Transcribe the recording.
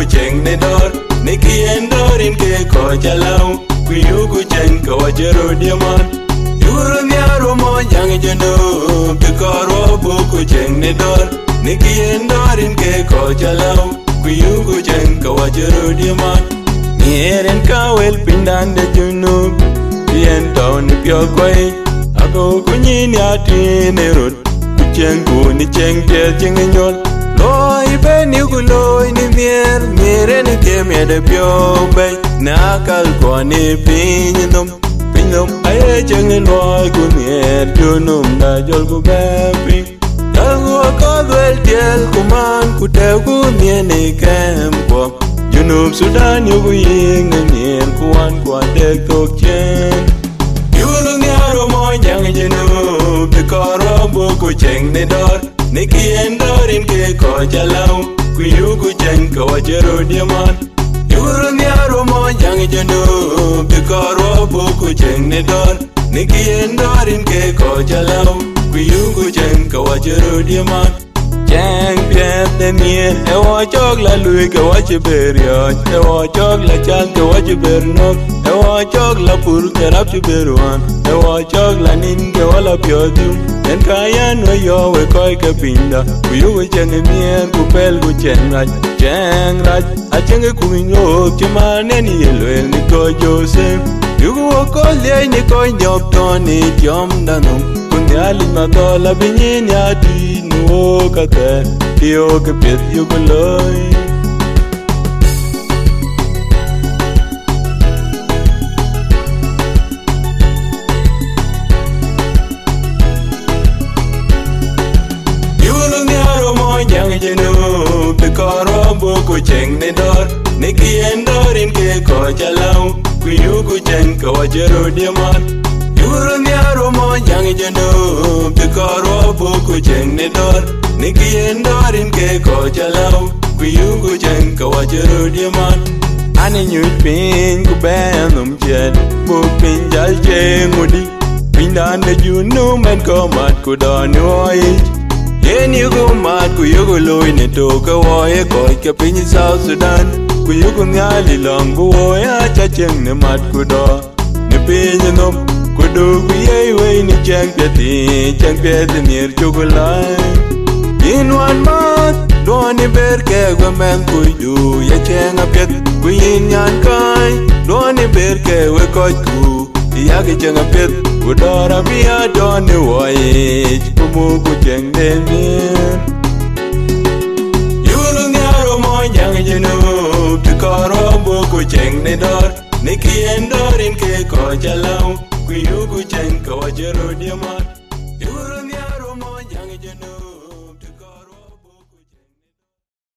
cheng ne dor niki endorin ke ko chalau kuyugu cheng ko wajero diamon yuru nyaro mo yang jeno bikaro buku cheng ne dor niki endorin ke ko chalau kuyugu cheng ko wajero diamon nieren kawel pindan de junub yen down pyo koi ako kunyin ati nerut kucheng kuni cheng te cheng nyol loy beni guloy ni mier ni kemia de pyo bay nakal koni pinyum aye cheng loy ku mier junum da jol ku bepi yago ko del tiel kuman ku te ku ni kempo junub Sudan yugu ying ni mier kuan kwa de tok chen yulu nyaro mo yang junub bikoro buku cheng ne dor niki endorin ke ko chalau kuyugu cheng ko wajero diamon yuru nyaro mo yang jeno bikoro buku cheng ne dor niki endorin ke ko chalau kuyugu cheng ko wajero diamon cheng piet de mier ewo chok la lui ke wachiber yo ewo chok la chan ke wachiber nok ewo chok la pur ke rap chiberuan ewo chok la nin ke wala piodum en kayan no yo we koi ke pinda kuyugu cheng mier ku pel ku cheng raj a cheng ku no chimane ni elwel ni ko Joseph yugu ko le ni ko nyop toni tiom danum kunyali na dola binyin ya di no kate yo ke pet yugu loy bikoro buku cheng ne dor niki endorin ke ko chalau kuyugu cheng ko wajero diamon yuru nyaro mo yang jeno bikoro buku cheng ne dor niki endorin ke ko chalau kuyugu cheng ko wajero diamon ani nyut pin ku benum jet bu pin jal cheng udi pindan de junu men ko mat ku don oi yen yugu mat ku yugu loy ne to ka woye ko ke pin South Sudan ku yugu ngali long bu woya cha cheng ne mat ku do ne pin no ku do ku ye we ni cheng peti nir chugulai in wan mat do ni ber ke go men ku du ye cheng apet ku yin yan kai do ni ber ke we ko ku ya ke cheng apet udora bia doni woye kumugu cheng denir yulu nyaro mo yang jenu bikoro buku cheng ne dor niki endorin ke ko chalau kuyugu cheng ko wajero diamon